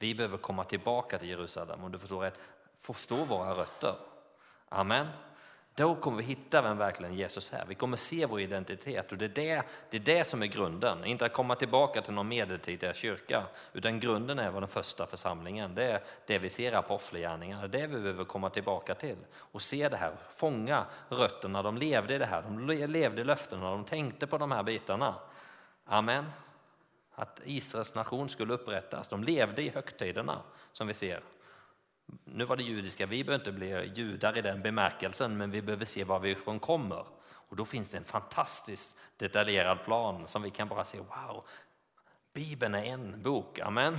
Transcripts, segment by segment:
Vi behöver komma tillbaka till Jerusalem, och du förstår våra rötter. Amen. Då kommer vi hitta vem verkligen Jesus är. Vi kommer se vår identitet, och det är det som är grunden. Inte att komma tillbaka till någon medeltida kyrka, utan grunden är den första församlingen. Det är det vi ser i apostlagärningarna. Det är det vi behöver komma tillbaka till och se det här. Fånga rötterna, de levde i det här. De levde i löftena, de tänkte på de här bitarna. Amen. Att Israels nation skulle upprättas. De levde i högtiderna som vi ser. Nu var det judiska, vi behöver inte bli judar i den bemärkelsen, men vi behöver se var vi ifrån kommer. Och då finns det en fantastiskt detaljerad plan som vi kan bara se, wow, Bibeln är en bok, amen.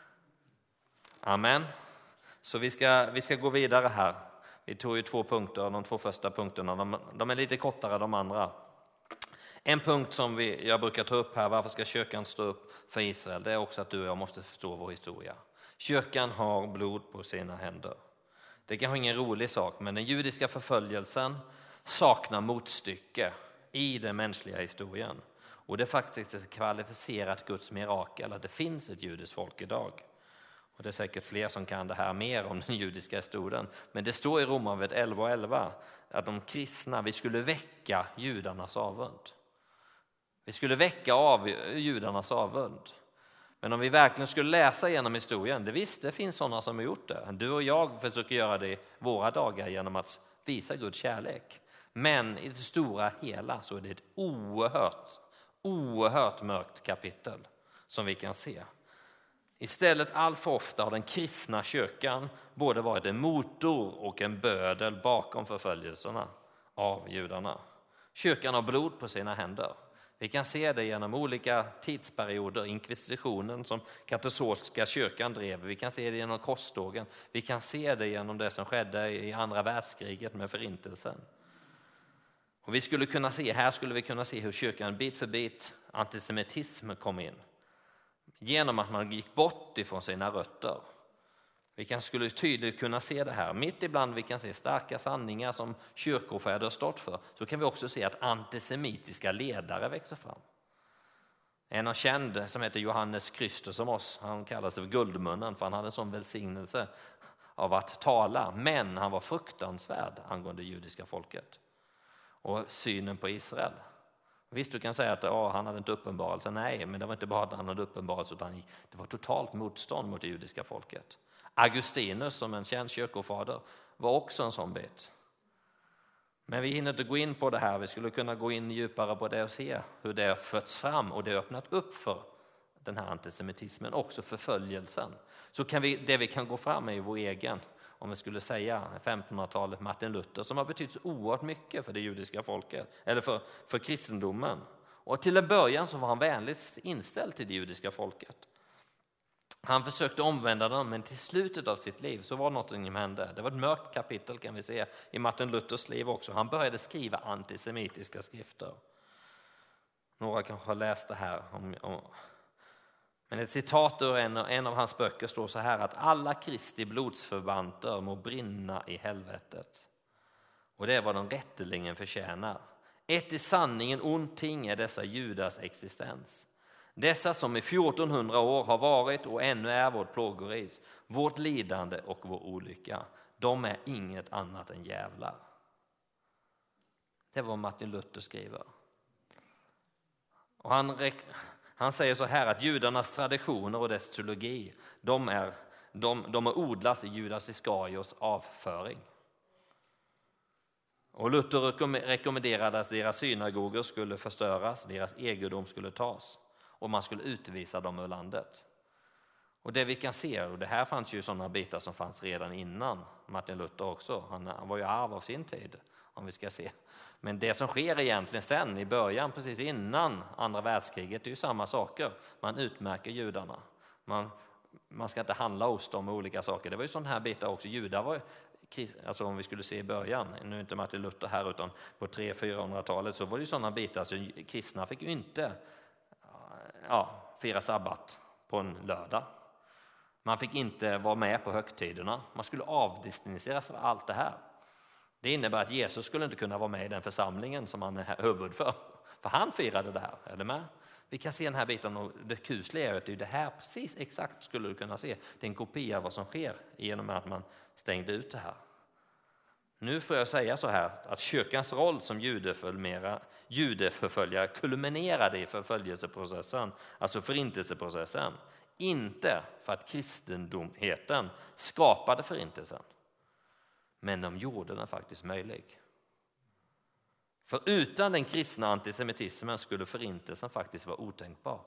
Amen. Så vi ska gå vidare här. Vi tog ju 2 punkter, de 2 första punkterna, de är lite kortare än de andra. En punkt som jag brukar ta upp här, varför ska kyrkan stå upp för Israel, det är också att du och jag måste förstå vår historia. Kyrkan har blod på sina händer. Det kan vara ingen rolig sak, men den judiska förföljelsen saknar motstycke i den mänskliga historien. Och det är faktiskt ett kvalificerat Guds mirakel att det finns ett judiskt folk idag. Och det är säkert fler som kan det här mer om den judiska historien. Men det står i Romarbrevet 11:11 att de kristna, vi skulle väcka judarnas avund. Vi skulle väcka judarnas avund. Men om vi verkligen skulle läsa igenom historien, det finns sådana som har gjort det. Du och jag försöker göra det i våra dagar genom att visa Guds kärlek. Men i det stora hela så är det ett oerhört mörkt kapitel som vi kan se. Istället allt för ofta har den kristna kyrkan både varit en motor och en bödel bakom förföljelserna av judarna. Kyrkan har blod på sina händer. Vi kan se det genom olika tidsperioder, inkvisitionen som katolska kyrkan drev. Vi kan se det genom korstågen. Vi kan se det genom det som skedde i andra världskriget med förintelsen. Och här skulle vi kunna se hur kyrkan bit för bit antisemitism kom in. Genom att man gick bort ifrån sina rötter. Skulle tydligt kunna se det här. Mitt ibland vi kan se starka sanningar som kyrkofäder har stått för, så kan vi också se att antisemitiska ledare växer fram. En har känd som heter Johannes Chrysostomos, han kallas för guldmunnen för han hade en sån välsignelse av att tala, men han var fruktansvärd angående judiska folket och synen på Israel. Visst, du kan säga att han hade inte uppenbarelse. Nej, men det var inte bara att han hade uppenbarelse, utan det var totalt motstånd mot det judiska folket. Augustinus som en känd kyrkofader var också en sån bit. Men vi hinner inte gå in på det här. Vi skulle kunna gå in djupare på det och se hur det har fötts fram och det har öppnat upp för den här antisemitismen, också förföljelsen. Så det vi kan gå fram med i vår egen, om vi skulle säga 1500-talet, Martin Luther, som har betytt så oerhört mycket för det judiska folket, eller för kristendomen. Och till en början så var han vänligt inställd till det judiska folket. Han försökte omvända dem, men till slutet av sitt liv så var något som hände. Det var ett mörkt kapitel kan vi se i Martin Luthers liv också. Han började skriva antisemitiska skrifter. Några kanske har läst det här. Men ett citat ur en av hans böcker står så här, att alla Kristi blodsförvanter må brinna i helvetet. Och det är vad de rätteligen förtjänar. Ett i sanningen ont ting är dessa judars existens. Dessa som i 1400 år har varit och ännu är vårt plågoris, vårt lidande och vår olycka. De är inget annat än jävlar. Det var Martin Luther skriver. Och han säger så här att judarnas traditioner och dess teologi, de är odlas i Judas Iskarios avföring. Och Luther rekommenderade att deras synagogor skulle förstöras, deras egendom skulle tas och man skulle utvisa dem ur landet. Och det vi kan se, och det här fanns ju sådana bitar som fanns redan innan Martin Luther också. Han var ju arv av sin tid, om vi ska se. Men det som sker egentligen sen i början, precis innan andra världskriget, det är ju samma saker. Man utmärker judarna. Man ska inte handla hos dem med olika saker. Det var ju sådana här bitar också. Judar var, alltså om vi skulle se i början, nu är inte Martin Luther här utan på 300-400-talet, så var det ju sådana bitar. Så kristna fick ju inte fira sabbat på en lördag. Man fick inte vara med på högtiderna. Man skulle avdestiniseras av allt det här. Det innebär att Jesus skulle inte kunna vara med i den församlingen som han är huvud för han firade det här, är det med? Vi kan se den här biten och det kusliga är att det här precis exakt skulle du kunna se. Det är en kopia av vad som sker genom att man stängde ut det här. Nu får jag säga så här att kyrkans roll som judeförföljare kulminerade i förföljelseprocessen, alltså förintelseprocessen. Inte för att kristendomheten skapade förintelsen, men de gjorde den faktiskt möjlig. För utan den kristna antisemitismen skulle förintelsen faktiskt vara otänkbar.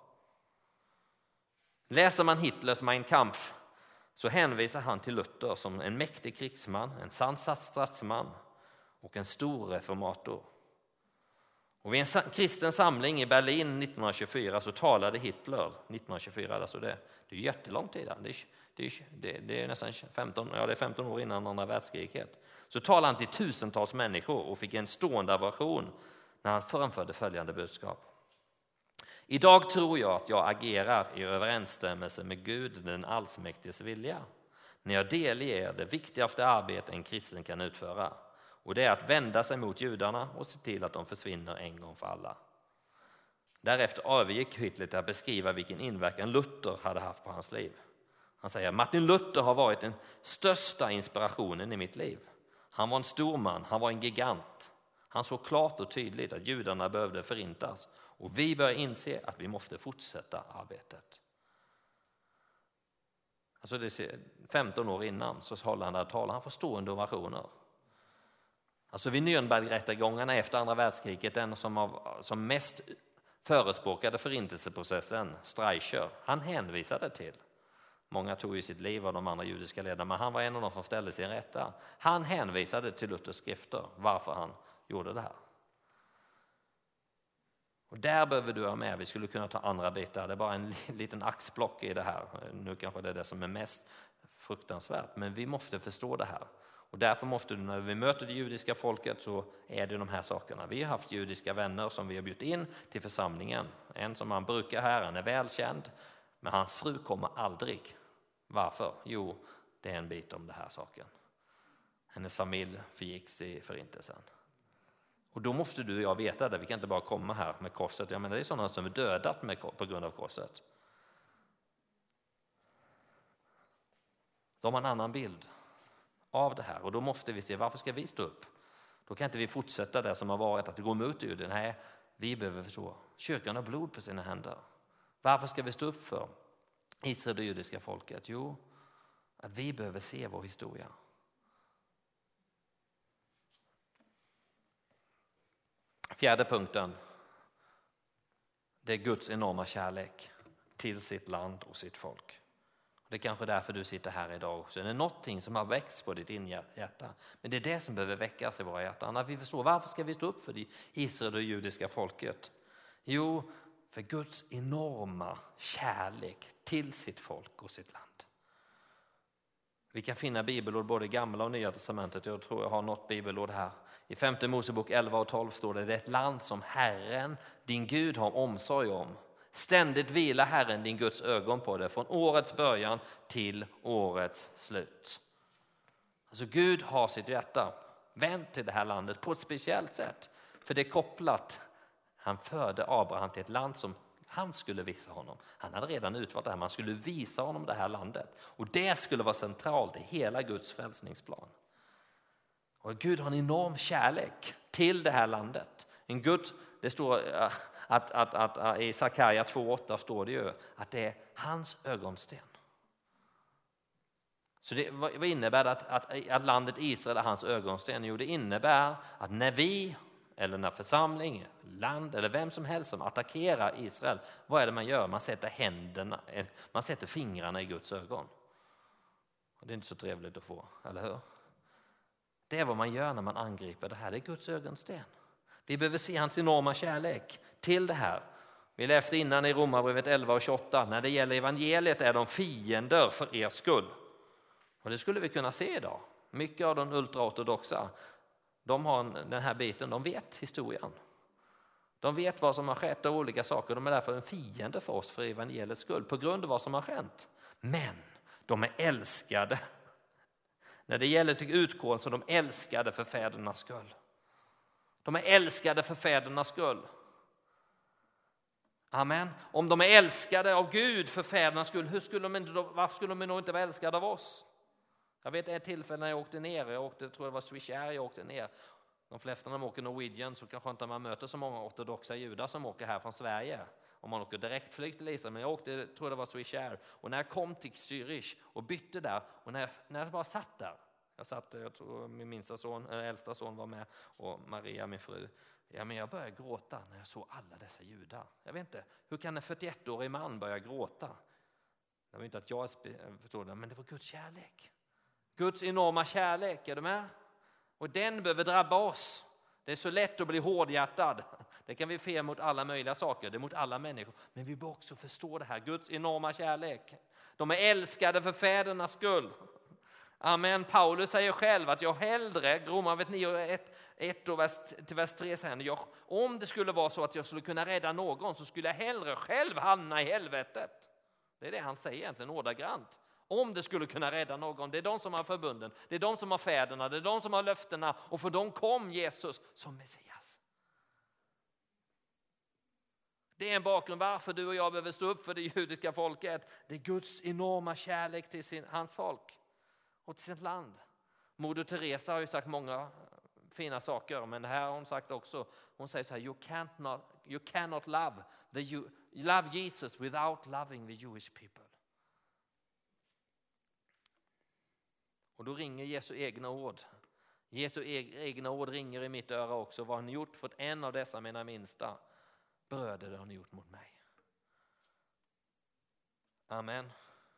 Läser man Hitlers Mein Kampf så hänvisar han till Luther som en mäktig krigsman, en sansad statsman och en stor reformator. Och vid en kristen samling i Berlin 1924 så talade Hitler, 1924, alltså det är jättelång tid, det är nästan 15 år innan andra världskriget. Så talade han till tusentals människor och fick en stående ovation när han framförde följande budskap. Idag tror jag att jag agerar i överensstämmelse med Gud, den allsmäktiges vilja, när jag delger det viktigaste arbete en kristen kan utföra. Och det är att vända sig mot judarna och se till att de försvinner en gång för alla. Därefter övergick Hitler till att beskriva vilken inverkan Luther hade haft på hans liv. Han säger: Martin Luther har varit den största inspirationen i mitt liv. Han var en stor man, han var en gigant. Han såg klart och tydligt att judarna behövde förintas. Och vi bör inse att vi måste fortsätta arbetet. Alltså det är 15 år innan så håller han där talar. Han får stående ovationer. Alltså vid Nürnbergrättegångarna efter andra världskriget, den som mest förespråkade förintelseprocessen, Streicher, han hänvisade till. Många tog ju sitt liv av de andra judiska ledarna, men han var en av de som ställde sin rätta. Han hänvisade till Luthers skrifter, varför han gjorde det här. Och där behöver du vara med. Vi skulle kunna ta andra bitar. Det är bara en liten axplock i det här. Nu kanske det är det som är mest fruktansvärt. Men vi måste förstå det här. Och därför måste du, när vi möter det judiska folket, så är det de här sakerna. Vi har haft judiska vänner som vi har bjudit in till församlingen. En som han brukar här, han är välkänd. Men hans fru kommer aldrig. Varför? Jo, det är en bit om det här saken. Hennes familj förgicks i förintelsen. Och då måste du och jag veta det. Vi kan inte bara komma här med korset. Jag menar, det är sådana som är dödat på grund av korset. De har en annan bild av det här. Och då måste vi se, varför ska vi stå upp? Då kan inte vi fortsätta det som har varit, att det går emot juden. Nej, vi behöver förstå. Kyrkan har blod på sina händer. Varför ska vi stå upp för Israel och det judiska folket? Jo, att vi behöver se vår historia. Fjärde punkten. Det är Guds enorma kärlek till sitt land och sitt folk. Det är kanske därför du sitter här idag också. Det är någonting som har växt på ditt hjärta. Men det är det som behöver väckas i våra hjärtan. När vi förstår, varför ska vi stå upp för det Israel och det judiska folket? Jo, för Guds enorma kärlek till sitt folk och sitt land. Vi kan finna bibelord både i Gamla och Nya testamentet. Jag tror jag har något bibelord här. I 5 Mosebok 11 och 12 står det: det är ett land som Herren, din Gud, har omsorg om. Ständigt vilar Herren, din Guds ögon på det, från årets början till årets slut. Alltså Gud har sitt hjärta vänt till det här landet på ett speciellt sätt. För det är kopplat. Han förde Abraham till ett land som han skulle visa honom. Han hade redan utvalt det här. Man skulle visa honom det här landet. Och det skulle vara centralt i hela Guds frälsningsplan. Och Gud har en enorm kärlek till det här landet. En Gud, det står att i Sakarja 2:8 står det ju att det är hans ögonsten. Så vad innebär det att landet Israel är hans ögonsten? Jo, det innebär att när vi, eller när församling, land eller vem som helst som attackerar Israel, vad är det man gör? Man sätter fingrarna i Guds ögon. Och det är inte så trevligt att få, eller hur? Det är vad man gör när man angriper det här. Det är Guds ögonsten. Vi behöver se hans enorma kärlek till det här. Vi läste innan i Romarbrevet 11 och 28. När det gäller evangeliet är de fiender för er skull. Och det skulle vi kunna se idag. Mycket av de ultraortodoxa, de har den här biten, de vet historien. De vet vad som har skett av olika saker. De är därför en fiende för oss för evangeliets skull på grund av vad som har skett. Men de är älskade. När det gäller till utgående så är de älskade för fädernas skull. De är älskade för fädernas skull. Amen. Om de är älskade av Gud för fädernas skull, varför skulle de då inte vara älskade av oss? Jag vet ett tillfälle när jag åkte ner, tror det var Swiss Air jag åkte ner. De flesta när de åker Norwegian så kanske inte man möter så många ortodoxa judar som åker här från Sverige. Om man åker direktflyg till Israel, men jag tror det var Swiss Air. Och när jag kom till Zürich och bytte där, och när jag bara satt där, jag tror min äldsta son var med och Maria, min fru. Ja, men jag började gråta när jag såg alla dessa judar. Jag vet inte, hur kan en 41-årig man börja gråta? Det var inte att jag förstod det, men det var Guds kärlek. Guds enorma kärlek, är du med? Och den behöver drabba oss. Det är så lätt att bli hårdhjärtad. Det kan vi fe mot alla möjliga saker, det är mot alla människor. Men vi bör också förstå det här, Guds enorma kärlek. De är älskade för fädernas skull. Amen. Paulus säger själv att jag hellre, Romarbrevet 9:1 till vers 3 säger om det skulle vara så att jag skulle kunna rädda någon så skulle jag hellre själv hamna i helvetet. Det är det han säger egentligen ordagrant. Om det skulle kunna rädda någon, det är de som har förbunden, det är de som har fäderna, det är de som har löftena och för dem kom Jesus som Messias. Det är en bakgrund varför du och jag behöver stå upp för det judiska folket. Det är Guds enorma kärlek till hans folk och till sitt land. Moder Teresa har ju sagt många fina saker, men det här har hon sagt också. Hon säger så här, you cannot love Jesus without loving the Jewish people. Och då ringer Jesu egna ord. Jesu egna ord ringer i mitt öra också. Vad har ni gjort för en av dessa mina minsta bröder, det har ni gjort mot mig. Amen.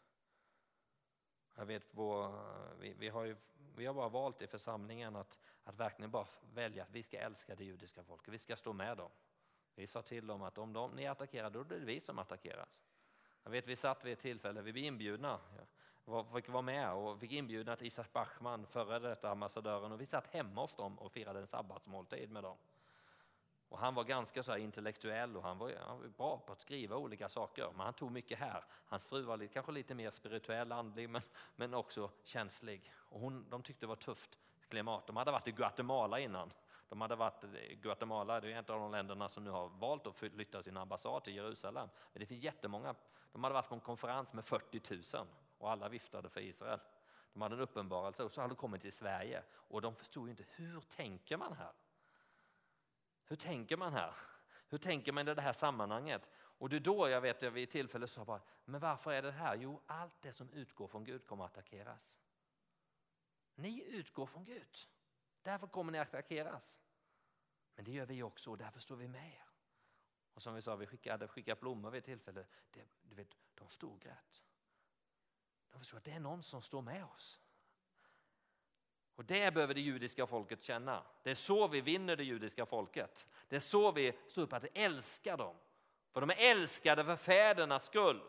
Jag vet vi har bara valt i församlingen att verkligen bara välja att vi ska älska det judiska folket. Vi ska stå med dem. Vi sa till dem att om ni attackerar, då blir det vi som attackeras. Jag vet vi satt vid ett tillfälle, vi blev inbjudna. Fick vara med och fick inbjudna till Isaac Bachman, före detta ambassadören, och vi satt hemma hos dem och firade en sabbatsmåltid med dem. Och han var ganska så här intellektuell och han var bra på att skriva olika saker, men han tog mycket här. Hans fru var kanske lite mer spirituell, andlig, men också känslig. Och de tyckte det var tufft klimat. De hade varit i Guatemala innan. Guatemala, det är ett av de länderna som nu har valt att flytta sin ambassad till Jerusalem. Men det finns jättemånga. De hade varit på en konferens med 40 000 och alla viftade för Israel. De hade en uppenbarelse och så hade de kommit till Sverige och de förstod ju inte, hur tänker man här? Hur tänker man här? Hur tänker man i det här sammanhanget? Och det är då jag vet att vid tillfälle sa bara, men varför är det här? Jo, allt det som utgår från Gud kommer att attackeras. Ni utgår från Gud. Därför kommer ni att attackeras. Men det gör vi också och därför står vi med er. Och som vi sa, vi hade skickat blommor vid ett tillfälle. De stod grät. De förstår att det är någon som står med oss. Och det behöver det judiska folket känna. Det är så vi vinner det judiska folket. Det är så vi står upp att älska dem. För de är älskade för fädernas skull.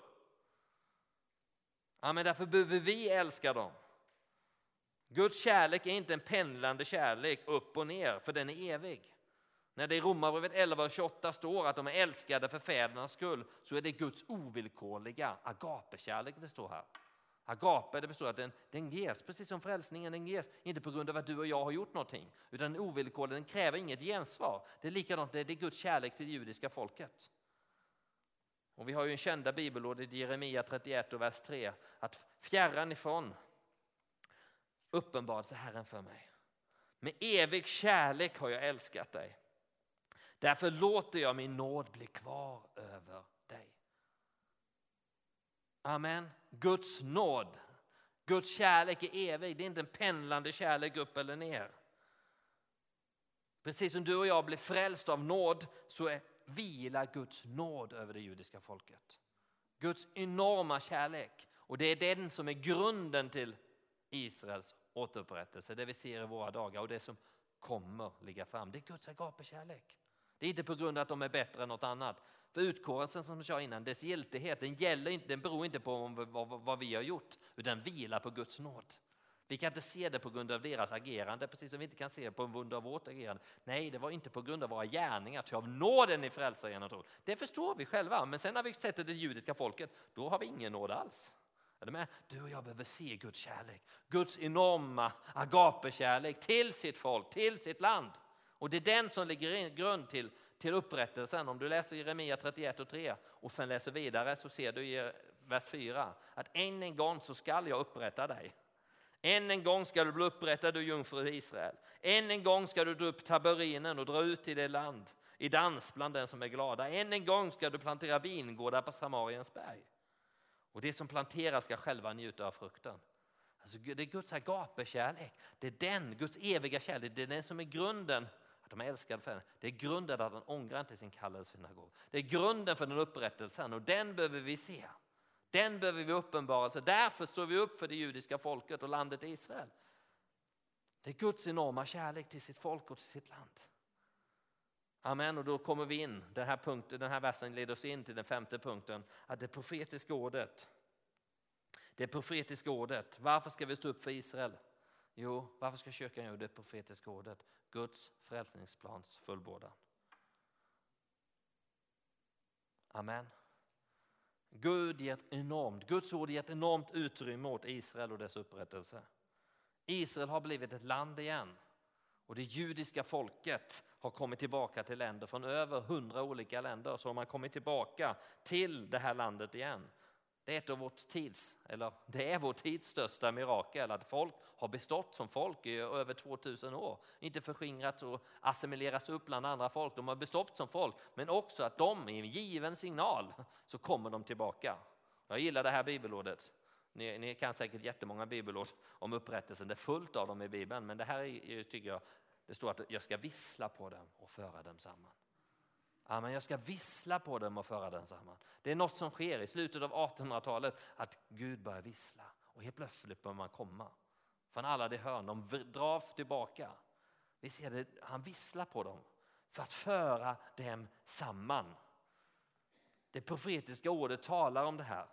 Ja, men därför behöver vi älska dem. Guds kärlek är inte en pendlande kärlek upp och ner, för den är evig. När det i Romarbrevet 11:28 står att de är älskade för fädernas skull, så är det Guds ovillkorliga agapekärlek det står här. Agape, det består att den ges, precis som frälsningen, den ges inte på grund av att du och jag har gjort någonting, utan den ovillkorlig, den kräver inget gensvar. Det är likadant, det är Guds kärlek till det judiska folket. Och vi har ju en kända bibelord i Jeremia 31 och vers 3, att fjärran ifrån uppenbarade Herren för mig. Med evig kärlek har jag älskat dig. Därför låter jag min nåd bli kvar över dig. Amen. Guds nåd, Guds kärlek är evig. Det är inte en pendlande kärlek upp eller ner. Precis som du och jag blir frälst av nåd, så vilar Guds nåd över det judiska folket. Guds enorma kärlek. Och det är den som är grunden till Israels återupprättelse. Det vi ser i våra dagar och det som kommer ligga fram. Det är Guds agapekärlek. Det är inte på grund av att de är bättre än något annat. För utkårelsen som jag sa innan, dess giltighet, den beror inte på vad vi har gjort, utan den vilar på Guds nåd. Vi kan inte se det på grund av deras agerande, precis som vi inte kan se det på grund av vårt agerande. Nej, det var inte på grund av våra gärningar, till av nåden i frälsar genom tro. Det förstår vi själva, men sen när vi sett det judiska folket, då har vi ingen nåd alls. Är du med? Du och jag behöver se Guds kärlek, Guds enorma agapekärlek till sitt folk, till sitt land. Och det är den som ligger i grund till till upprättelsen. Om du läser Jeremia 31:3 och sen läser vidare så ser du i vers 4 att än en gång så skall jag upprätta dig. Än en gång ska du bli upprättad, du jungfru Israel. Än en gång ska du dra upp taberinen och dra ut i det land, i dans bland den som är glada. Än en gång ska du plantera vingårdar på Samariens berg. Och det som planteras ska själva njuta av frukten. Alltså det är Guds agapekärlek. Det är den, Guds eviga kärlek. Det är den som är grunden. Att de är älskade för henne. Det är grunden att han ångrar inte sin kallelse sina gåvor. Det är grunden för den upprättelsen. Och den behöver vi se. Den behöver vi uppenbarelse. Därför står vi upp för det judiska folket och landet Israel. Det är Guds enorma kärlek till sitt folk och till sitt land. Amen. Och då kommer vi in. Den här versen leder oss in till den 5:e punkten. Att det profetiska ordet. Det profetiska ordet. Varför ska vi stå upp för Israel? Jo, varför ska kyrkan göra det profetiska ordet? Guds frälsningsplans fullbordan. Amen. Guds ord ger ett enormt utrymme åt Israel och dess upprättelse. Israel har blivit ett land igen. Och det judiska folket har kommit tillbaka till länder från över 100 olika länder. Så har man kommit tillbaka till det här landet igen. Det är vår tids största mirakel att folk har bestått som folk i över 2000 år. Inte förskingrat och assimilerats upp bland andra folk. De har bestått som folk, men också att de i en given signal så kommer de tillbaka. Jag gillar det här bibelordet. Ni kan säkert jättemånga bibelord om upprättelsen. Det är fullt av dem i Bibeln, men det här tycker jag, det står att jag ska vissla på dem och föra dem samman. Ja, men jag ska vissla på dem och föra dem samman. Det är något som sker i slutet av 1800-talet att Gud börjar vissla och helt plötsligt börjar man komma. Från alla de hörn, de dras tillbaka. Vi ser det, han visslar på dem för att föra dem samman. Det profetiska ordet talar om det här.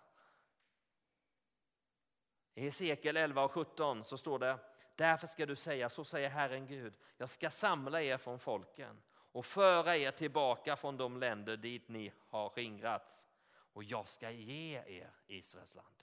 I Hesekiel 11:17 så står det: därför ska du säga, så säger Herren Gud, jag ska samla er från folken och föra er tillbaka från de länder dit ni har skingrats, och jag ska ge er Israels land.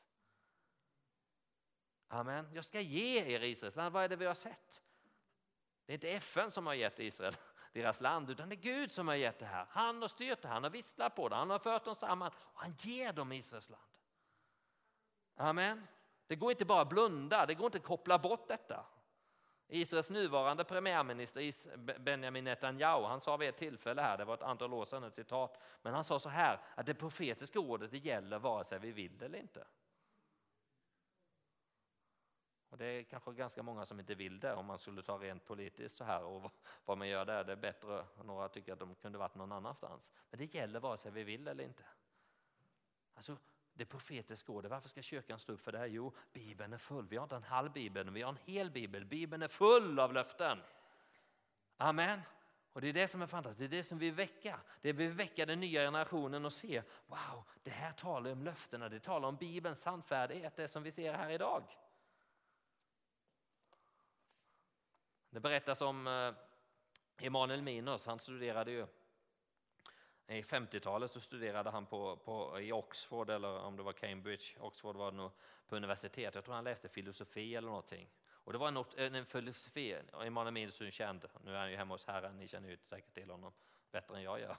Amen. Jag ska ge er Israels land. Vad är det vi har sett? Det är inte FN som har gett Israel deras land, utan det är Gud som har gett det här. Han har styrt det, han har visslat på det, han har fört dem samman och han ger dem Israels land. Amen. Det går inte bara att blunda, det går inte att koppla bort detta. Israels nuvarande premiärminister Benjamin Netanyahu, han sa vid ett tillfälle här, det var ett antal år sedan, ett citat, men han sa så här, att det profetiska ordet det gäller vare sig vi vill eller inte. Och det är kanske ganska många som inte vill det om man skulle ta rent politiskt så här, och vad man gör där, det är bättre. Några tycker att de kunde varit någon annanstans. Men det gäller vare sig vi vill eller inte. Alltså det profetiska ordet, varför ska kyrkan stå upp för det här? Jo, Bibeln är full. Vi har inte en halv Bibel, vi har en hel Bibel. Bibeln är full av löften. Amen. Och det är det som är fantastiskt, det är det som vi väcker. Det vill väcka den nya generationen och se, wow, det här talar om löftena, det talar om Bibelns sannfärdighet, det som vi ser här idag. Det berättas om Emanuel Minos, han studerade ju i 50-talet, så studerade han i Oxford, eller om det var Cambridge, Oxford var det nog, på universitet. Jag tror han läste filosofi eller någonting. Och det var en filosofi, Emanuel Minos är känd, nu är han ju hemma hos Herren, ni känner ju säkert till honom bättre än jag gör.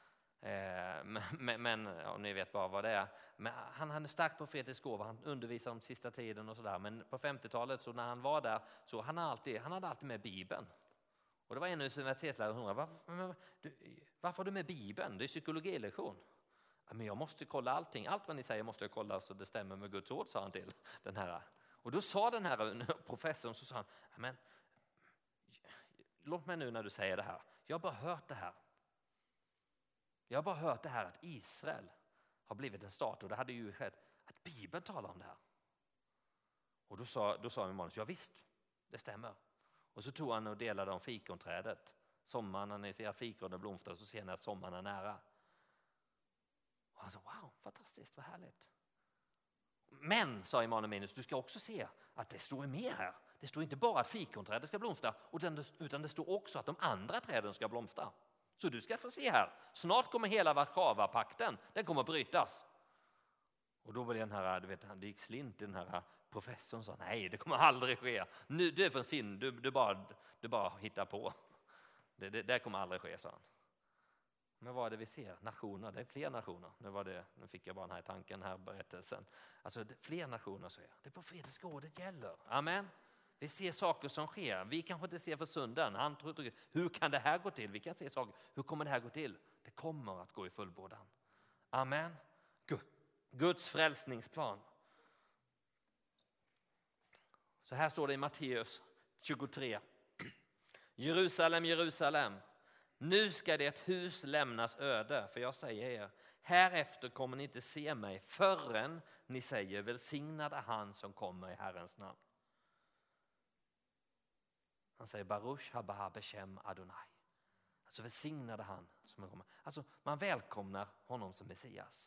Men ja, ni vet bara vad det är. Men han hade en stark profetisk gåva, han undervisade om sista tiden och sådär. Men på 50-talet så när han var där så han hade alltid med Bibeln. Och det var en universitetslärare som undrade, varför har du med Bibeln? Det är psykologilektion. Men jag måste kolla allting. Allt vad ni säger måste jag kolla så det stämmer med Guds ord, sa han till den här. Och då sa den här professorn, så sa han, men låt mig nu när du säger det här. Jag har bara hört det här. Jag har bara hört det här att Israel har blivit en stat, och det hade ju skett att Bibeln talar om det här. Och då sa Emanuel, ja visst, det stämmer. Och så tog han och delade om fikonträdet. Sommaren när ni ser fikonen blomstra så ser ni att sommaren är nära. Och han sa, wow, fantastiskt, vad härligt. Men, sa Emanuel Minus, du ska också se att det står mer här. Det står inte bara att fikonträdet ska blomstra, utan det står också att de andra träden ska blomstra. Så du ska få se här, snart kommer hela Warszawapakten, den kommer brytas. Och då var det den här, du vet, det gick slint i den här professorn, sa nej, det kommer aldrig ske. Nu, du är för sin, du bara hittar på. Det kommer aldrig ske, sa han. Men vad är det vi ser? Nationer, det är fler nationer. Nu fick jag bara den här tanken, här berättelsen. Alltså det är fler nationer så är det. Det är profetiska ordet gäller. Amen. Vi ser saker som sker. Vi kanske inte ser för stunden. Han tror, hur kan det här gå till? Vi kan se saker. Hur kommer det här gå till? Det kommer att gå i fullbordan. Amen. Guds frälsningsplan. Så här står det i Matteus 23. Jerusalem, Jerusalem. Nu ska det hus lämnas öde, för jag säger er, härefter kommer ni inte se mig förrän ni säger välsignad är han som kommer i Herrens namn. Han säger Baruch haba beshem Adonai. Alltså välsignad är han som kommer. Alltså man välkomnar honom som Messias.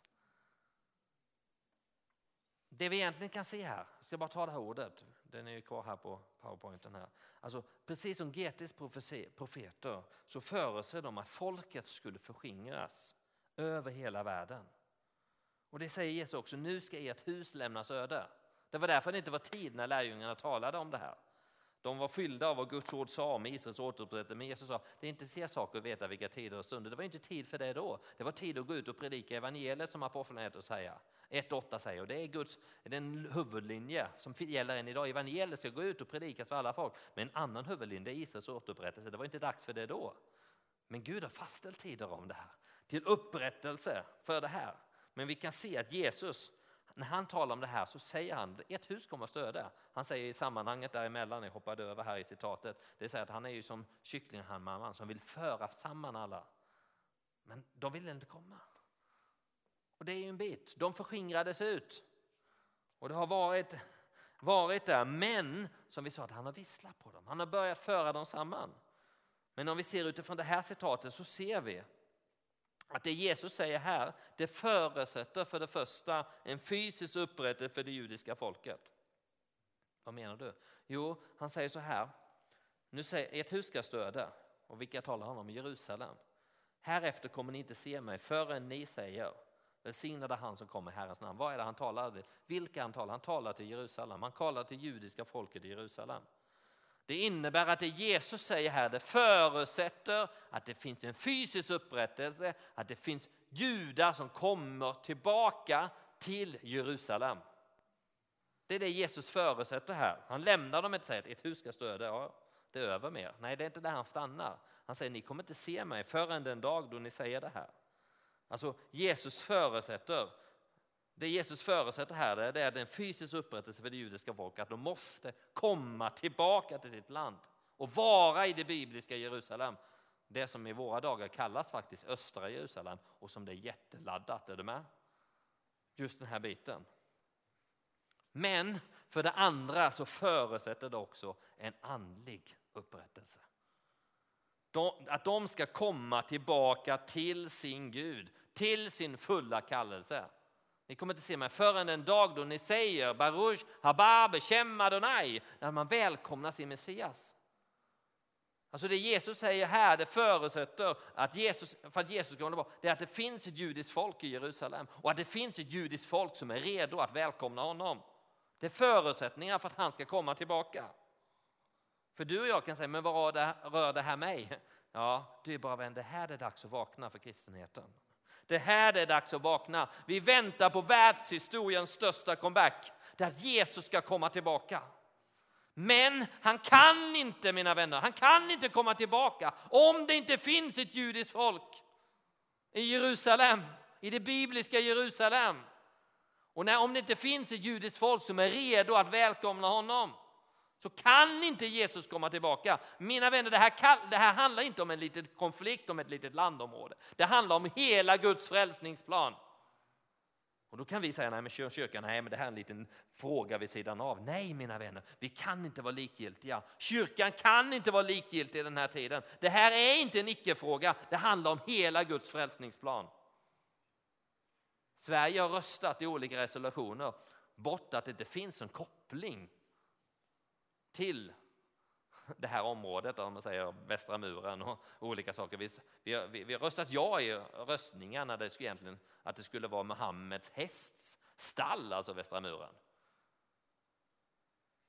Det vi egentligen kan se här, jag ska bara ta det här ordet, den är ju kvar här på PowerPointen här. Alltså precis som GT:s profeter så förutser de att folket skulle förskingras över hela världen. Och det säger Jesus också, nu ska ert hus lämnas öde. Det var därför det inte var tid när lärjungarna talade om det här. De var fyllda av vad Guds ord sa om Israels återupprättelse. Men Jesus sa, det är inte se saker att veta vilka tider och stunder. Det var inte tid för det då. Det var tid att gå ut och predika evangeliet som aposteln heter att säga. 1:8 säger, och det är den huvudlinje som gäller än idag. Evangeliet ska gå ut och predikas för alla folk. Men en annan huvudlinje är Israels återupprättelse. Det var inte dags för det då. Men Gud har fastställt tider om det här. Till upprättelse för det här. Men vi kan se att Jesus, när han talar om det här så säger han, ett hus kommer att stöda. Han säger i sammanhanget däremellan, jag hoppade över här i citatet, det säger att han är ju som kycklinghammarman som vill föra samman alla. Men de vill inte komma. Och det är ju en bit. De förskingrades ut. Och det har varit där. Men som vi sa, att han har visslat på dem. Han har börjat föra dem samman. Men om vi ser utifrån det här citatet så ser vi att det Jesus säger här, det förutsätter för det första en fysisk upprättelse för det judiska folket. Vad menar du? Jo, han säger så här. Nu säger ett hus ska stöda. Och vilka talar han om? Jerusalem. Härefter kommer ni inte se mig förrän ni säger välsignade han som kommer i Herrens namn. Vad är det han talar till? Vilka han talar? Han talar till Jerusalem. Han talar till judiska folket i Jerusalem. Det innebär att det Jesus säger här, det förutsätter att det finns en fysisk upprättelse, att det finns judar som kommer tillbaka till Jerusalem. Det är det Jesus förutsätter här. Han lämnar dem inte säga att ett hus ska stöda, ja, det är över mer. Nej, det är inte där han stannar. Han säger, ni kommer inte se mig förrän den dag då ni säger det här. Alltså Jesus förutsätter här, det är den fysiska upprättelse för det judiska folket, att de måste komma tillbaka till sitt land och vara i det bibliska Jerusalem. Det som i våra dagar kallas faktiskt östra Jerusalem och som det är jätteladdat, är du med? Just den här biten. Men för det andra så förutsätter det också en andlig upprättelse. Att de ska komma tillbaka till sin Gud, till sin fulla kallelse. Ni kommer inte se mig förrän den dag då ni säger Baruch haba beshem Adonai, när man välkomnar sin Messias. Alltså det Jesus säger här, det förutsätter att för att Jesus ska komma tillbaka, det är att det finns ett judiskt folk i Jerusalem och att det finns ett judiskt folk som är redo att välkomna honom. Det är förutsättningar för att han ska komma tillbaka. För du och jag kan säga, men vad rör det här mig? Ja, det är bara vän, det här är dags att vakna för kristenheten. Det här är dags att vakna. Vi väntar på världshistoriens största comeback. Det är att Jesus ska komma tillbaka. Men han kan inte, mina vänner, han kan inte komma tillbaka om det inte finns ett judiskt folk i Jerusalem, i det bibliska Jerusalem. Och om det inte finns ett judiskt folk som är redo att välkomna honom, så kan inte Jesus komma tillbaka. Mina vänner, det här handlar inte om en liten konflikt om ett litet landområde. Det handlar om hela Guds frälsningsplan. Och då kan vi säga, nej men kyrkan, nej men det här är en liten fråga vid sidan av. Nej mina vänner, vi kan inte vara likgiltiga. Kyrkan kan inte vara likgiltig i den här tiden. Det här är inte en icke-fråga. Det handlar om hela Guds frälsningsplan. Sverige har röstat i olika resolutioner bort att det inte finns en koppling till det här området, om man säger västra muren och olika saker. Vi har röstat ja i röstningarna att det skulle vara Muhammeds hästs stall, alltså västra muren.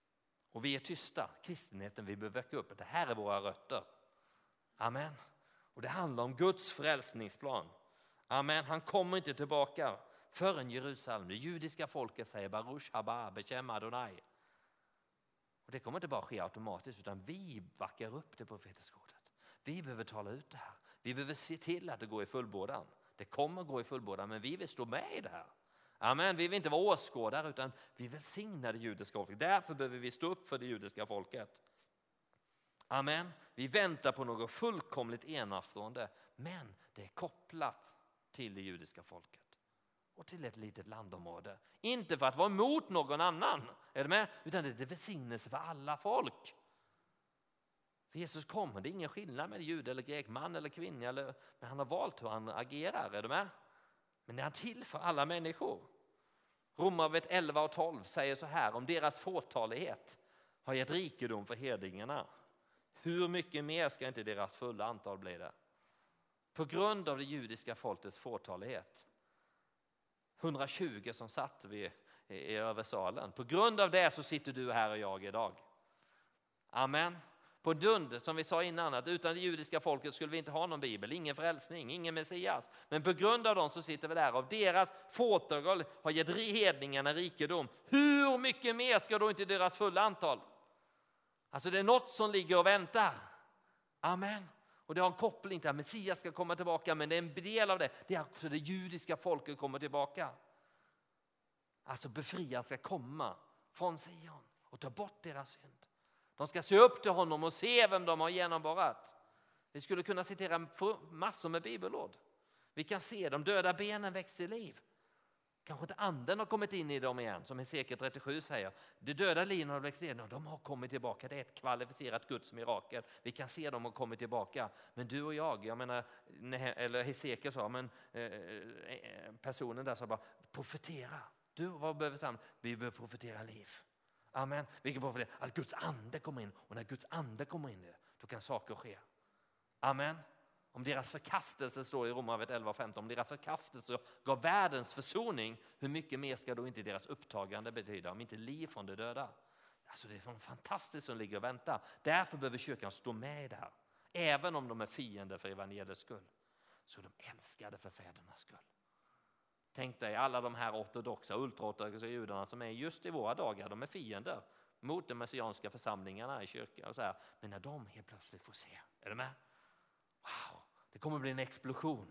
Och vi är tysta. Kristenheten, vi behöver väcka upp. Det här är våra rötter. Amen. Och det handlar om Guds frälsningsplan. Amen, han kommer inte tillbaka förrän Jerusalem. Det judiska folket säger Baruch haba Beshem Adonai. Och det kommer inte bara ske automatiskt, utan vi backar upp det profetiska ordet. Vi behöver tala ut det här. Vi behöver se till att det går i fullbordan. Det kommer gå i fullbordan, men vi vill stå med i det här. Amen, vi vill inte vara åskådare, utan vi välsignar det judiska folket. Därför behöver vi stå upp för det judiska folket. Amen, vi väntar på något fullkomligt enastående, men det är kopplat till det judiska folket. Och till ett litet landområde. Inte för att vara emot någon annan, är det med? Utan det är välsignelse för alla folk. För Jesus kommer, det är ingen skillnad med jude eller grek, man eller kvinna, men han har valt hur han agerar, är det med? Men det är han till för alla människor. Romarbrevet 11 och 12 säger så här: om deras fåtalighet har gett rikedom för herdingarna, hur mycket mer ska inte deras fulla antal bli det? På grund av det judiska folkets fåtalighet, 120 som satt vid i översalen. På grund av det så sitter du här och jag idag. Amen. På grund, som vi sa innan, att utan det judiska folket skulle vi inte ha någon bibel, ingen frälsning, ingen Messias. Men på grund av dem så sitter vi där. Av deras fåtal har gett hedningarna rikedom. Hur mycket mer ska då inte deras fulla antal? Alltså det är något som ligger och väntar. Amen. Och det har en koppling till att Messias ska komma tillbaka, men det är en del av det. Det är också det judiska folket kommer tillbaka. Alltså befriaren ska komma från Sion och ta bort deras synd. De ska se upp till honom och se vem de har genomborrat. Vi skulle kunna citera massor med bibelord. Vi kan se de döda benen växa i liv. Kanske inte anden har kommit in i dem igen, som Hesekiel 37 säger. De döda linen har växt in och de har kommit tillbaka. Det är ett kvalificerat Guds mirakel. Vi kan se dem har kommit tillbaka. Men du och jag menar, eller Hesekiel sa, men personen där sa bara, profetera. Du, vad behöver vi? Vi behöver profetera liv. Amen. Vi kan profetera att Guds ande kommer in. Och när Guds ande kommer in, då kan saker ske. Amen. Om deras förkastelse står i Romarbrevet 11 och 15. Om deras förkastelse gav världens försoning, hur mycket mer ska då inte deras upptagande betyda? Om inte liv från de döda. Alltså det är fantastiskt som ligger och väntar. Därför behöver kyrkan stå med i det här. Även om de är fiender för evangeliets skull, så är de älskade för fädernas skull. Tänk dig alla de här ortodoxa, ultraortodoxa judarna som är just i våra dagar. De är fiender mot de messianska församlingarna i kyrkan. Och så här. Men när de helt plötsligt får se, är det med? Wow, det kommer bli en explosion.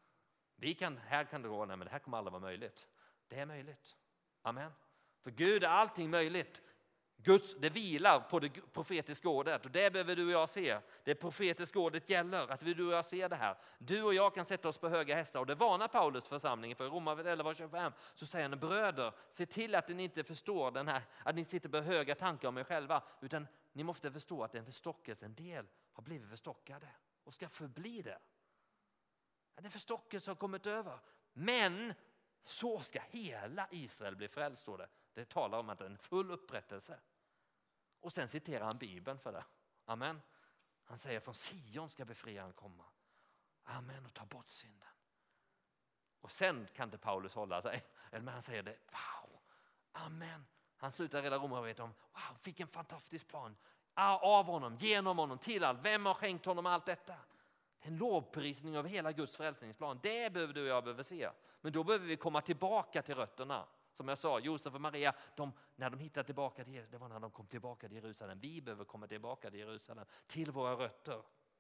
Här kan det gå, nej, men det här kommer aldrig vara möjligt. Det är möjligt. Amen. För Gud är allting möjligt. Det vilar på det profetiska ordet och det behöver du och jag se. Det profetiska ordet gäller att du och jag ser det här. Du och jag kan sätta oss på höga hästar och det varnar Paulus församlingen för. I Romarbrevet 11 och 25 så säger han: bröder, se till att ni inte förstår den här, att ni sitter på höga tankar om er själva, utan ni måste förstå att en förstockelse, en del har blivit förstockade och ska förbli det. Det är förstockelse har kommit över. Men så ska hela Israel bli frälst, står det. Det talar om att det är en full upprättelse. Och sen citerar han Bibeln för det. Amen. Han säger från Sion ska befriaren komma. Amen, och ta bort synden. Och sen kan inte Paulus hålla sig. Men han säger det, wow, amen. Han slutar redan Romarbrevet om, wow, vilken fantastisk plan. Av honom, genom honom, till allt. Vem har skänkt honom allt detta? Det är en lovprisning av hela Guds frälsningsplan. Det behöver du och jag behöver se. Men då behöver vi komma tillbaka till rötterna. Som jag sa, Josef och Maria, när de hittade tillbaka till, det var när de kom tillbaka till Jerusalem. Vi behöver komma tillbaka till Jerusalem, till våra rötter.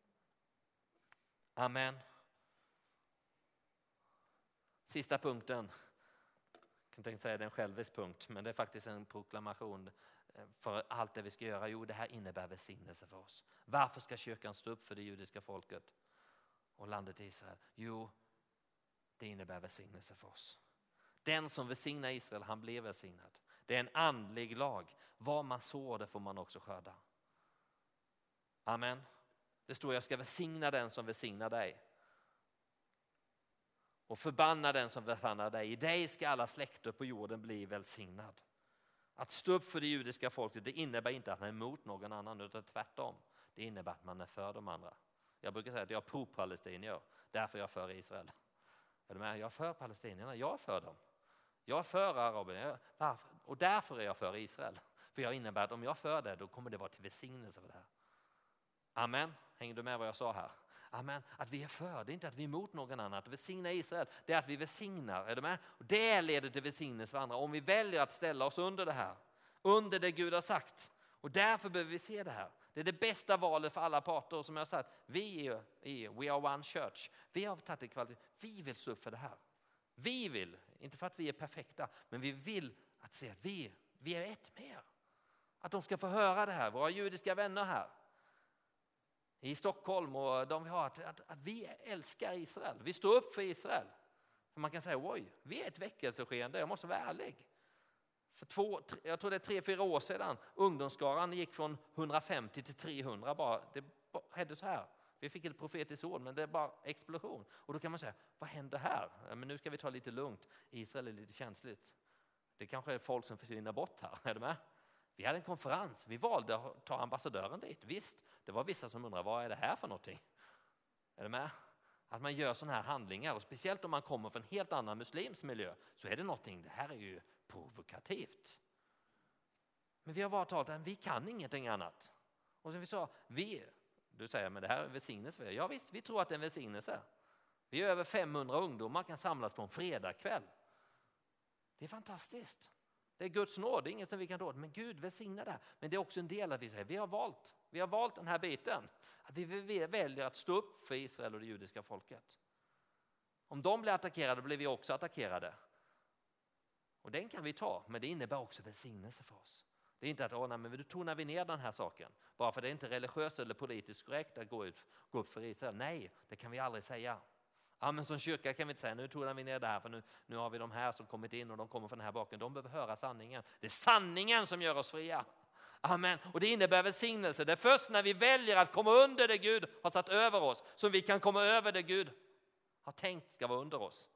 Amen. Sista punkten. Jag kan inte säga det är en självisk punkt, men det är faktiskt en proklamation för allt det vi ska göra. Jo, det här innebär välsignelse för oss. Varför ska kyrkan stå upp för det judiska folket och landet Israel? Jo, det innebär välsignelse för oss. Den som välsignar Israel, han blev välsignad. Det är en andlig lag. Vad man sår, det får man också skörda. Amen. Det står: jag ska välsigna den som välsignar dig. Och förbanna den som förbannar dig. I dig ska alla släkter på jorden bli välsignad. Att stå upp för det judiska folket, det innebär inte att man är emot någon annan, utan tvärtom. Det innebär att man är för de andra. Jag brukar säga att jag är pro-palestinier. Därför är jag för Israel. Jag är för palestinierna, jag är för dem. Jag är för araberna, och därför är jag för Israel. För jag innebär att om jag är för det, då kommer det vara till välsignelse för det här. Amen. Hänger du med vad jag sa här? Amen. Att vi är för, det är inte att vi är emot någon annan. Att välsigna Israel, det är att vi välsignar. Är du med? Och det leder till välsignelse för andra. Om vi väljer att ställa oss under det här. Under det Gud har sagt. Och därför behöver vi se det här. Det är det bästa valet för alla parter. Och som jag har sagt, we are one church. Vi har tagit det kvalitet. Vi vill stå upp för det här. Vi vill, inte för att vi är perfekta, men vi vill att se att vi är ett med er. Att de ska få höra det här, våra judiska vänner här i Stockholm och de vi har, att vi älskar Israel. Vi står upp för Israel. För man kan säga, oj, vi är ett väckelseskeende, jag måste vara ärlig. Jag tror det är 3-4 år sedan ungdomsskaran gick från 150 till 300 bara. Det hände så här. Vi fick ett profetiskt ord, men det är bara explosion. Och då kan man säga, vad händer här? Men nu ska vi ta lite lugnt. Israel är lite känsligt. Det kanske är folk som försvinner bort här. Är du med? Vi hade en konferens. Vi valde att ta ambassadören dit. Visst, det var vissa som undrar, vad är det här för någonting? Är du med? Att man gör sådana här handlingar. Och speciellt om man kommer från en helt annan muslims miljö. Så är det någonting, det här är ju provokativt. Men vi har varit att vi kan ingenting annat. Och som vi sa, du säger, men det här är välsignelse. Ja visst, vi tror att det är en välsignelse. Vi är över 500 ungdomar kan samlas på en fredagkväll. Det är fantastiskt. Det är Guds nåd, det är inget som vi kan råda. Men Gud välsignar det. Men det är också en del att vi säger, vi har valt den här biten. Att vi väljer att stå upp för Israel och det judiska folket. Om de blir attackerade blir vi också attackerade. Och den kan vi ta, men det innebär också välsignelse för oss. Det är inte att men då tonar vi ner den här saken. Bara för det är inte religiöst eller politiskt korrekt att gå upp för Israel. Nej, det kan vi aldrig säga. Ja, men som kyrka kan vi inte säga, nu tonar vi ner det här för nu har vi de här som kommit in och de kommer från den här baken. De behöver höra sanningen. Det är sanningen som gör oss fria. Amen. Och det innebär välsignelse. Det är först när vi väljer att komma under det Gud har satt över oss som vi kan komma över det Gud har tänkt ska vara under oss.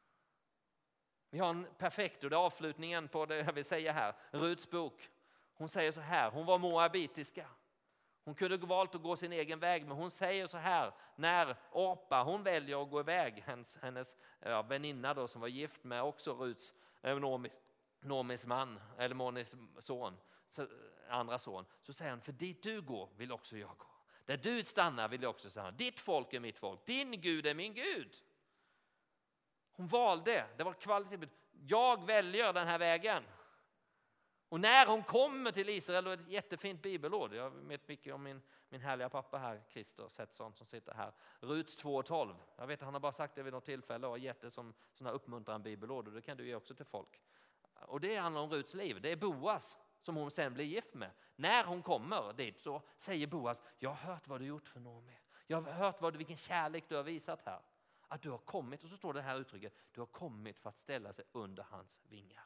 Vi har en perfekt, och det är avslutningen på det jag vill säga här. Ruts bok. Hon säger så här, hon var moabitiska. Hon kunde valt att gå sin egen väg, men hon säger så här, när Orpa, hon väljer att gå iväg, hennes väninna då som var gift med också Ruts Nomis man, eller Monis son, andra son, så säger han, för dit du går vill också jag gå. Där du stannar vill jag också stanna. Ditt folk är mitt folk, din Gud är min Gud. Hon valde, det var kvalitet. Jag väljer den här vägen. Och när hon kommer till Israel, och ett jättefint bibelord. Jag vet mycket om min härliga pappa här, Christer Setsson, som sitter här. Ruts 2:12. Jag vet att han har bara sagt det vid något tillfälle och gett det som sådana uppmuntrande bibelord. Och det kan du ge också till folk. Och det handlar om Ruts liv. Det är Boas som hon sen blir gift med. När hon kommer dit så säger Boas, jag har hört vad du gjort för Noomi. Jag har hört vilken kärlek du har visat här. Att du har kommit, och så står det här uttrycket, du har kommit för att ställa sig under hans vingar.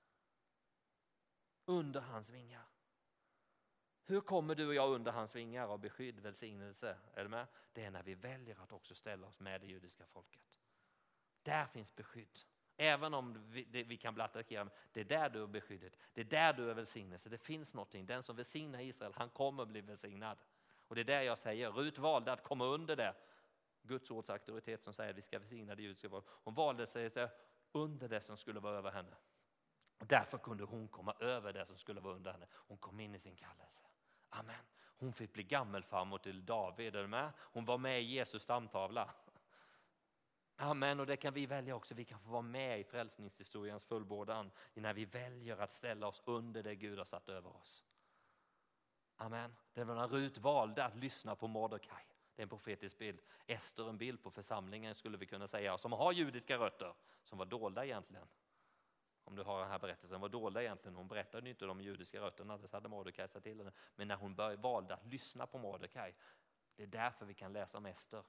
Under hans vingar. Hur kommer du och jag under hans vingar av beskydd, välsignelse? Är du med? Det är när vi väljer att också ställa oss med det judiska folket. Där finns beskydd. Även om vi kan bli attackerade. Det är där du är beskyddet. Det är där du är välsignelse. Det finns någonting. Den som välsignar Israel, han kommer bli välsignad. Och det är där jag säger, Rut valde att komma under det. Guds ords auktoritet som säger att vi ska välsigna det judiska folket. Hon valde sig under det som skulle vara över henne. Och därför kunde hon komma över det som skulle vara under henne. Hon kom in i sin kallelse. Amen. Hon fick bli gammelfarmor till David. Är med? Hon var med i Jesus stamtavla. Amen. Och det kan vi välja också. Vi kan få vara med i frälsningshistoriens fullbordan. När vi väljer att ställa oss under det Gud har satt över oss. Amen. Det var när Rut valde att lyssna på Mordecai. Det är en profetisk bild. Ester en bild på församlingen skulle vi kunna säga. Som har judiska rötter. Som var dolda egentligen. Om du har den här berättelsen, var dolda egentligen. Hon berättade inte de judiska rötterna, det hade Mordecai sagt till henne. Men när hon valde att lyssna på Mordecai, det är därför vi kan läsa om Ester.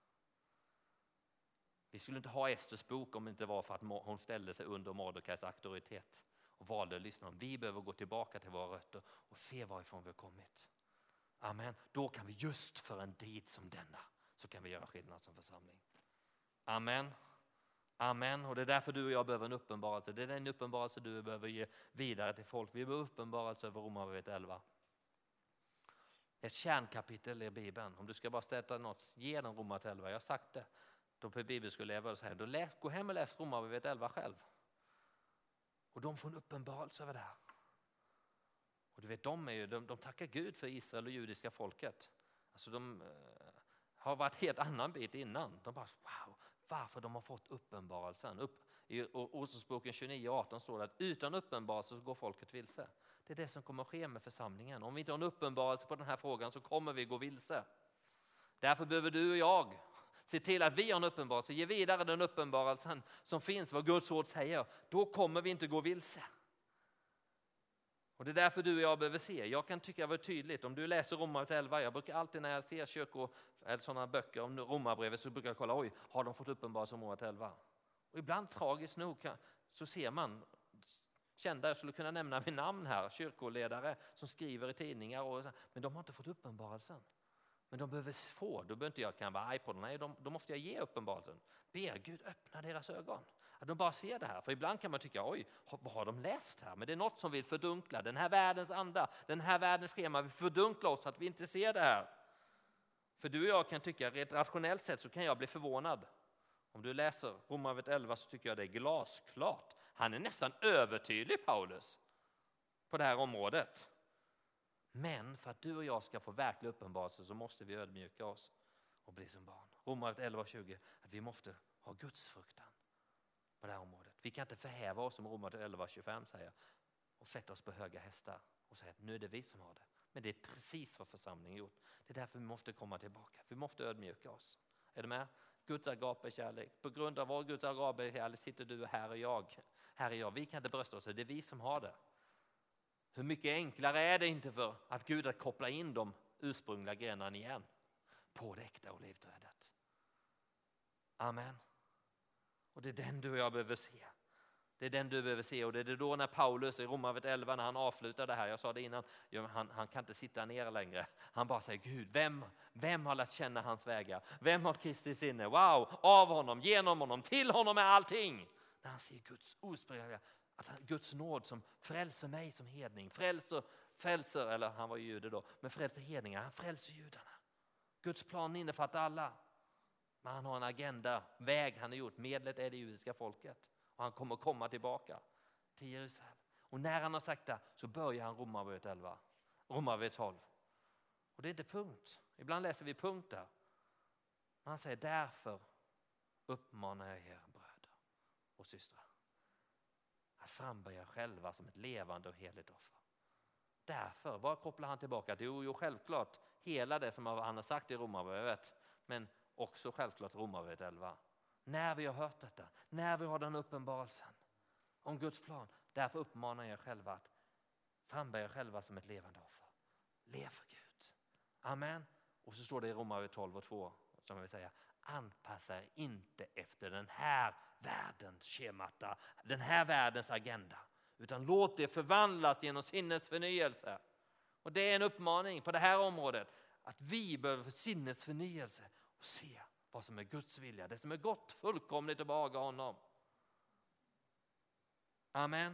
Vi skulle inte ha Esters bok om det inte var för att hon ställde sig under Mordecais auktoritet. Och valde att lyssna. Vi behöver gå tillbaka till våra rötter och se varifrån vi har kommit. Amen. Då kan vi just för en tid som denna, så kan vi göra skillnad som församling. Amen. Amen. Och det är därför du och jag behöver en uppenbarelse. Det är den uppenbarelse du behöver ge vidare till folk. Vi behöver uppenbarelse över Romarbrevet 11. Ett kärnkapitel i Bibeln. Om du ska bara ställa något, ge den Romarbrevet 11. Jag har sagt det. Då på bibelskoleelever så här, då gå hem och läs Romarbrevet 11 själv. Och de får en uppenbarelse över det här. Och du vet, de tackar Gud för Israel och judiska folket. Alltså har varit helt annan bit innan. De bara, wow, varför de har fått uppenbarelsen. I Ordspråksboken 29:18 står det att utan uppenbarelse så går folket vilse. Det är det som kommer att ske med församlingen. Om vi inte har en uppenbarelse på den här frågan så kommer vi gå vilse. Därför behöver du och jag se till att vi har en uppenbarelse. Ge vidare den uppenbarelsen som finns, vad Guds ord säger. Då kommer vi inte gå vilse. Och det är därför du och jag behöver se. Jag kan tycka det var tydligt. Om du läser Romarbrevet 11. Jag brukar alltid när jag ser kyrkor eller sådana böcker om Romarbrevet så brukar jag kolla. Oj, har de fått uppenbarelse om Romarbrevet 11? Och ibland tragiskt nog så ser man kända, jag skulle kunna nämna vid namn här, kyrkoledare som skriver i tidningar. Men de har inte fått uppenbarelsen. Men de behöver få, då behöver inte jag kan vara arg på dem. Nej, då måste jag ge uppenbarelsen. Be Gud öppna deras ögon. Att de bara ser det här. För ibland kan man tycka, oj, vad har de läst här? Men det är något som vill fördunkla. Den här världens anda, den här världens schema vill fördunkla oss så att vi inte ser det här. För du och jag kan tycka, rent rationellt sett så kan jag bli förvånad. Om du läser Romarbrevet 11 så tycker jag det är glasklart. Han är nästan övertydlig, Paulus, på det här området. Men för att du och jag ska få verklig uppenbarelse så måste vi ödmjuka oss och bli som barn. Romarbrevet 11:20, att vi måste ha Guds fruktan på det här området. Vi kan inte förhäva oss som Romarbrevet 11:25 säger och sätta oss på höga hästar och säga att nu är det vi som har det. Men det är precis vad församlingen gjort. Det är därför vi måste komma tillbaka. Vi måste ödmjuka oss. Är du med? Guds agape-kärlek. På grund av vår Guds agape-kärlek sitter du här och jag. Här är jag. Vi kan inte brösta oss. Det är vi som har det. Hur mycket enklare är det inte för att Gud att koppla in de ursprungliga grenarna igen på det äkta olivträdet. Amen. Och det är den du och jag behöver se. Det är den du behöver se. Och det är då när Paulus i Romarbrevet 11 när han avslutar det här. Jag sa det innan. Han kan inte sitta ner längre. Han bara säger Gud, vem har lärt känna hans vägar? Vem har Kristi sinne? Wow, av honom, genom honom, till honom är allting. När han ser Guds ospräckliga, att Guds nåd som frälser mig som hedning. Frälser, eller han var ju jude då. Men frälser hedningar, han frälser judarna. Guds plan innefattar alla. Men han har en agenda, väg han har gjort. Medlet är det judiska folket. Och han kommer komma tillbaka till Jerusalem. Och när han har sagt det så börjar han Romarbrevet 11. Romarbrevet 12. Och det är inte punkt. Ibland läser vi punkter. Han säger därför uppmanar jag er bröder och systrar att frambära själva som ett levande och heligt offer. Därför, vad kopplar han tillbaka till? Jo, självklart hela det som han har sagt i Romarbrevet. Men också självklart Romarbrevet 11. När vi har hört detta, när vi har den uppenbarelsen om Guds plan, därför uppmanar jag själva att frambära själva som ett levande offer. Lev för Gud. Amen. Och så står det i Romarbrevet 12:2 som jag vill säga, anpassa er inte efter den här världens schemata, den här världens agenda, utan låt det förvandlas genom sinnets förnyelse. Och det är en uppmaning på det här området att vi behöver sinnets förnyelse och se vad som är Guds vilja, det som är gott, fullkomligt och behaga honom. Amen.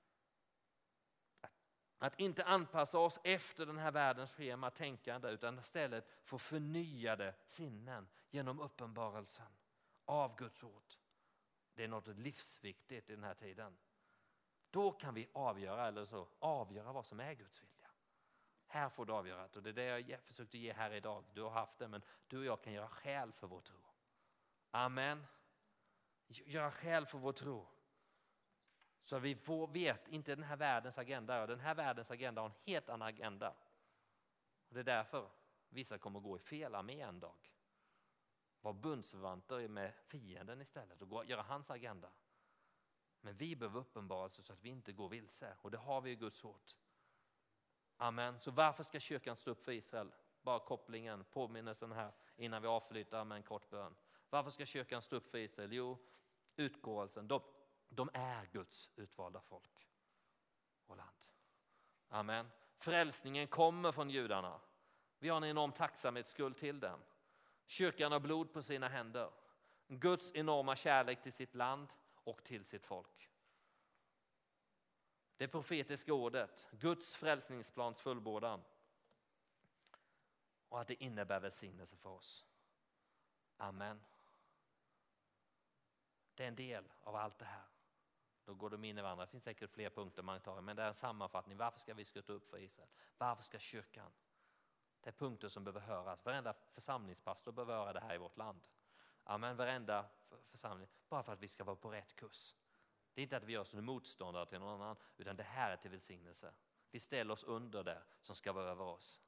Att inte anpassa oss efter den här världens schema tänkande utan istället få förnyade sinnen genom uppenbarelsen av Guds ord. Det är något livsviktigt i den här tiden. Då kan vi avgöra vad som är Guds vilja. Här får du avgöra det och det är det jag försökte ge här idag. Du har haft det men du och jag kan göra skäl för vår tro. Amen. Göra skäl för vår tro. Så vi vet inte den här världens agenda. Den här världens agenda har en helt annan agenda. Och det är därför vissa kommer gå i fel armé en dag. Var bundsförvanter med fienden istället och göra hans agenda. Men vi behöver uppenbarelse så att vi inte går vilse. Och det har vi i Guds ord. Amen. Så varför ska kyrkan stå upp för Israel? Bara kopplingen, påminnelsen här innan vi avslutar med en kort bön. Varför ska kyrkan stå upp för Israel? Jo, utgåelsen. De är Guds utvalda folk och land. Amen. Frälsningen kommer från judarna. Vi har en enorm tacksamhetsskuld till dem. Kyrkan har blod på sina händer. Guds enorma kärlek till sitt land och till sitt folk. Det profetiska ordet, Guds frälsningsplans fullbordan. Och att det innebär välsignelse för oss. Amen. Det är en del av allt det här. Då går de in i varandra. Det finns säkert fler punkter man tar. Men det är en sammanfattning. Varför ska vi stå upp för Israel? Varför ska kyrkan? Det är punkter som behöver höras. Varenda församlingspastor behöver höra det här i vårt land. Amen, varenda församling. Bara för att vi ska vara på rätt kurs. Det är inte att vi gör oss motståndare till någon annan, utan det här är till välsignelse. Vi ställer oss under det som ska vara över oss.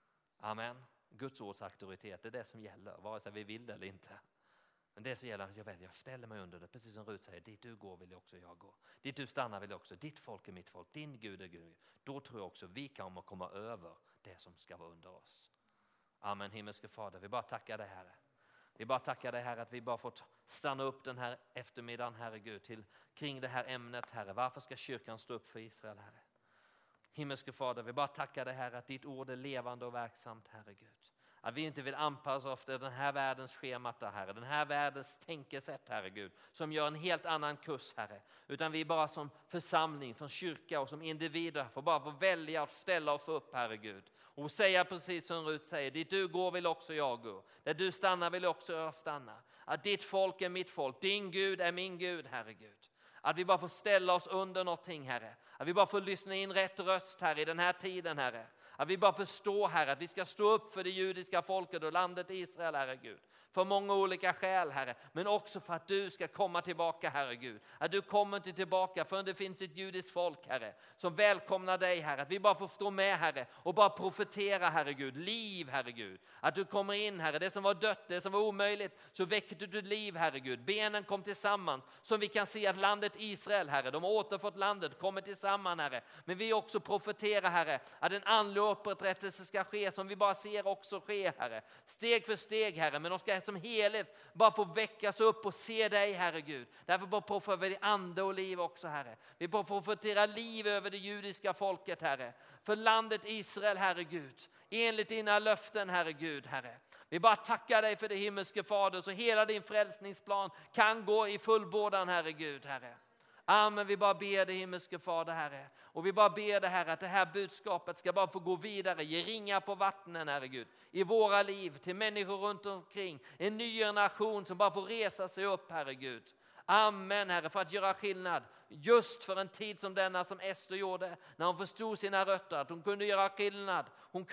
Amen. Guds ords auktoritet är det som gäller, vare sig vi vill det eller inte. Men det som gäller, jag ställer mig under det. Precis som Rut säger, dit du går vill också jag gå. Dit du stannar vill också. Ditt folk är mitt folk. Din Gud är Gud. Då tror jag också vi kan komma över det som ska vara under oss. Amen, himmelske Fader. Vi bara tackar dig, Herre. Vi bara tackar dig, Herre, att vi bara fått stanna upp den här eftermiddagen, Herre Gud, kring det här ämnet, Herre. Varför ska kyrkan stå upp för Israel, Herre? Himmelske Fader, vi bara tackar dig, Herre, att ditt ord är levande och verksamt, Herre Gud. Att vi inte vill anpassa oss efter den här världens schemat, Herre. Den här världens tänkesätt, Herre Gud. Som gör en helt annan kurs, Herre. Utan vi bara som församling, som kyrka och som individer får bara få välja att ställa oss upp, Herre Gud. Och säga precis som Rut säger, dit du går vill också jag gå. Där du stannar vill också jag stanna. Att ditt folk är mitt folk, din Gud är min Gud, Herre Gud. Att vi bara får ställa oss under någonting, Herre. Att vi bara får lyssna in rätt röst, Herre, i den här tiden, Herre. Att vi bara förstår, Herre, att vi ska stå upp för det judiska folket och landet Israel, Herre Gud. För många olika skäl, Herre. Men också för att du ska komma tillbaka, Herre Gud. Att du kommer inte tillbaka förrän det finns ett judiskt folk, Herre. Som välkomnar dig, Herre. Att vi bara får stå med, Herre. Och bara profetera, Herre Gud. Liv, Herre Gud. Att du kommer in, Herre. Det som var dött, det som var omöjligt. Så väcker du till liv, Herre Gud. Benen kom tillsammans. Som vi kan se att landet Israel, Herre. De har återfått landet. Kommer tillsammans, Herre. Men vi också profeterar, Herre. Att en andlig upprättelse ska ske. Som vi bara ser också ske, Herre. Steg för steg, Herre. Men de ska som helhet bara få väckas upp och se dig, Herre Gud. Därför bara profeterar vi ande och liv också, Herre. Vi bara profeterar liv över det judiska folket, Herre. För landet Israel, Herre Gud. Enligt dina löften, Herre Gud, Herre. Vi bara tackar dig för det himmelske Fader, så hela din frälsningsplan kan gå i fullbordan, Herre Gud, Herre. Amen, vi bara ber det himmelske Fader, Herre. Och vi bara ber det, Herre, att det här budskapet ska bara få gå vidare. Ge ringar på vattnen, Herre Gud. I våra liv, till människor runt omkring. En ny generation som bara får resa sig upp, Herre Gud. Amen, Herre, för att göra skillnad. Just för en tid som denna som Ester gjorde. När hon förstod sina rötter, att hon kunde göra skillnad. Hon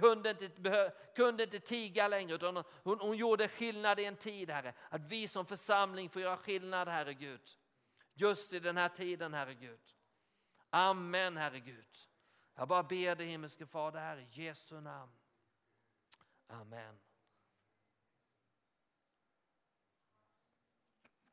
kunde inte tiga längre, utan hon gjorde skillnad i en tid, Herre. Att vi som församling får göra skillnad, Herre Gud. Just i den här tiden, Herre Gud. Amen, Herre Gud. Jag bara ber dig himmelske Fader, Herre, i Jesu namn. Amen.